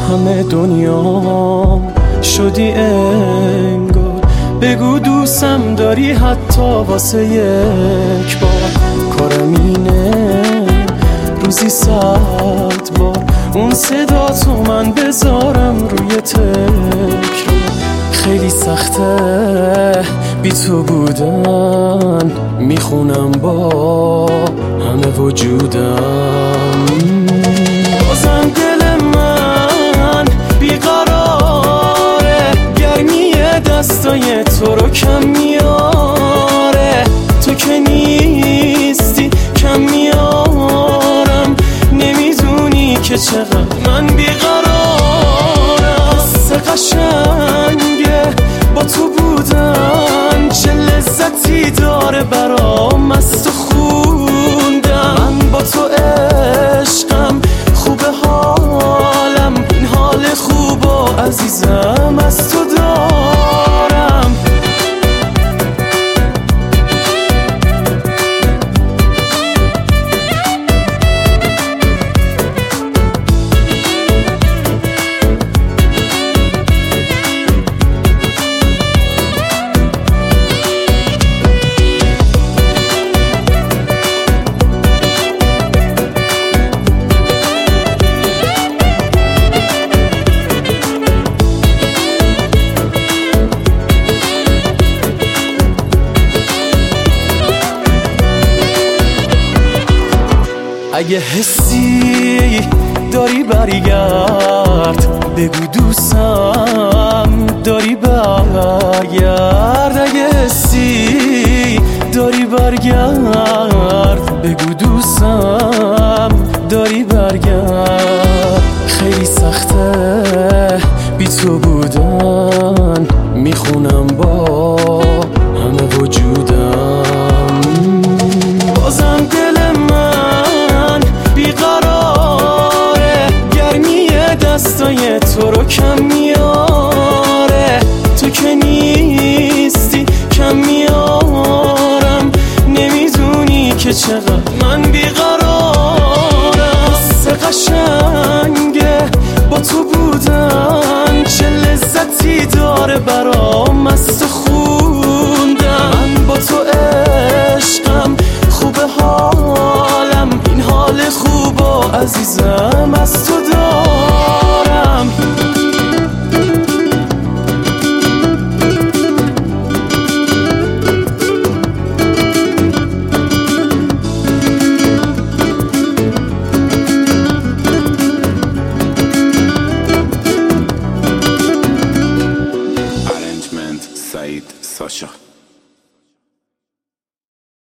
همه دنیا شدی انگار. بگو دوستم داری حتی واسه یک بار. کارم اینه روزی 100 بار اون صدا تو من بذارم روی تکرار. خیلی سخته بی تو بودن، میخونم با همه وجودم. بازم دل من بیقراره، گرمی دستای تو رو کم میاره. تو که نیستی کم میارم، نمیدونی که چقدر من بیقرارم. حس قشنگه با تو بودن، چه لذتی داره برام از تو خوندم. من با تو عشقم، خوب حالم، این حال خوب و عزیزم از تو دارم. اگه حسی داری برگرد، بگو دوستم داری برگرد. اگه حسی داری برگرد، بگو دوستم داری برگرد. خیلی سخته بی تو بودن، میخونم با همه وجودم. بازم دل من بیقراره، گرمی دستای تو رو کم میاره. تو که نیستی کم میارم، نمیدونی که چقدر من بیقرارم. حس قشنگه با تو بودن، چه لذتی داره برام از تو خوندم. من با تو عشقم، خوب حالم، این حال خوب و عزیزم از تو دارم. Arrangement Said Sasha.